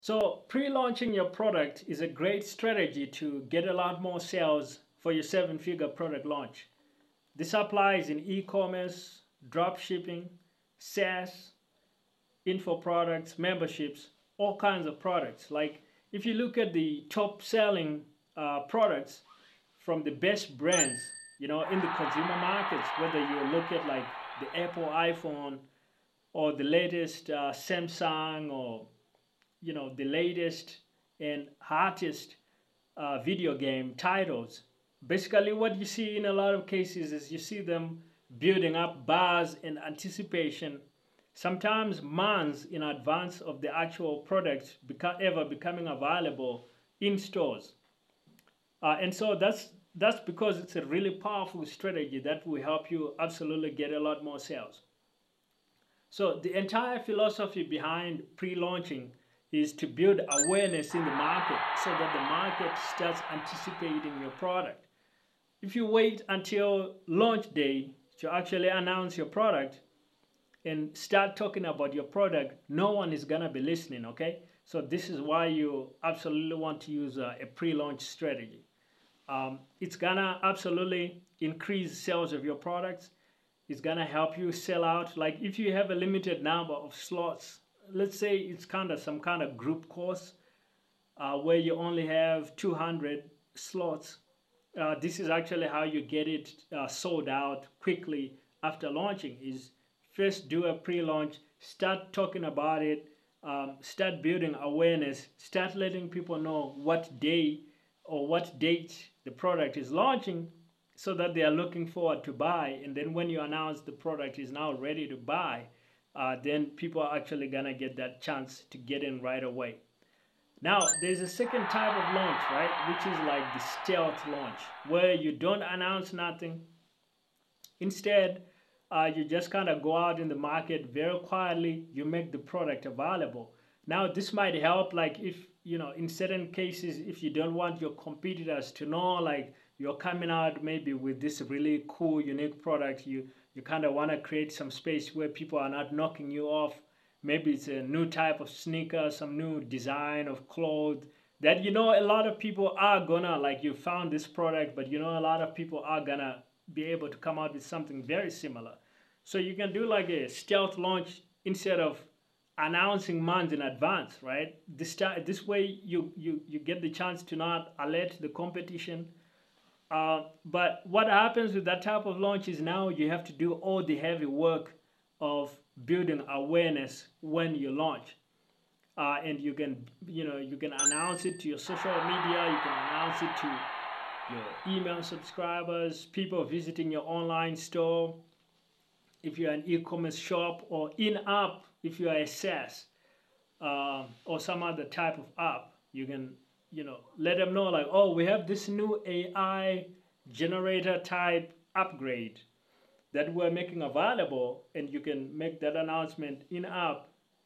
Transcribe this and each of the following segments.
So pre-launching your product is a great strategy to get a lot more sales for your seven-figure product launch. This applies in e-commerce, drop shipping, SaaS, info products, memberships, all kinds of products. Like if you look at the top selling products from the best brands, in the consumer markets, whether you look at like the Apple iPhone or the latest Samsung or the latest and hottest video game titles. Basically, what you see in a lot of cases is you see them building up buzz and anticipation, sometimes months in advance of the actual product ever becoming available in stores. And so that's because it's a really powerful strategy that will help you absolutely get a lot more sales. So the entire philosophy behind pre-launching is to build awareness in the market so that the market starts anticipating your product. If you wait until launch day to actually announce your product and start talking about your product, no one is gonna be listening, okay? So this is why you absolutely want to use a pre-launch strategy. It's gonna absolutely increase sales of your products. It's gonna help you sell out. Like if you have a limited number of slots, let's say it's kind of some kind of group course where you only have 200 slots. This is actually how you get it sold out quickly after launching. Is first do a pre-launch, start talking about it, start building awareness, start letting people know what day or what date the product is launching so that they are looking forward to buy. And then when you announce the product is now ready to buy, then people are actually gonna get that chance to get in right away. Now, there's a second type of launch, right, which is like the stealth launch, where you don't announce nothing. Instead, you just kind of go out in the market very quietly, you make the product available. Now, this might help, like if, in certain cases, if you don't want your competitors to know, like you're coming out maybe with this really cool, unique product, you kind of want to create some space where people are not knocking you off. Maybe it's a new type of sneaker, some new design of clothes that a lot of people are gonna, like, you found this product, but a lot of people are gonna be able to come out with something very similar. So you can do like a stealth launch instead of announcing months in advance, right? This way you get the chance to not alert the competition. But what happens with that type of launch is now you have to do all the heavy work of building awareness when you launch. And you can announce it to your social media, you can announce it to your email subscribers, people visiting your online store, if you're an e-commerce shop, or in-app if you are a SaaS or some other type of app. You can let them know like, oh, we have this new AI generator type upgrade that we're making available, and you can make that announcement in-app.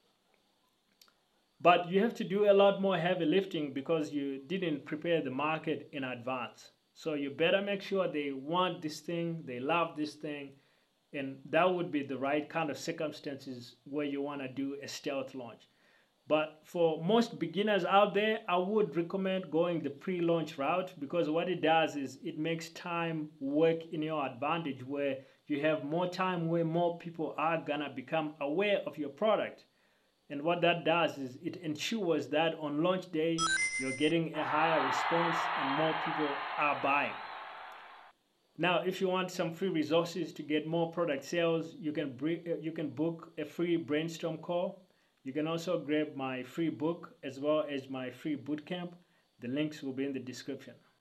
But you have to do a lot more heavy lifting because you didn't prepare the market in advance. So you better make sure they want this thing, they love this thing, and that would be the right kind of circumstances where you want to do a stealth launch. But for most beginners out there, I would recommend going the pre-launch route, because what it does is it makes time work in your advantage, where you have more time, where more people are gonna become aware of your product. And what that does is it ensures that on launch day, you're getting a higher response and more people are buying. Now, if you want some free resources to get more product sales, you can book a free brainstorm call. You can also grab my free book as well as my free bootcamp. The links will be in the description.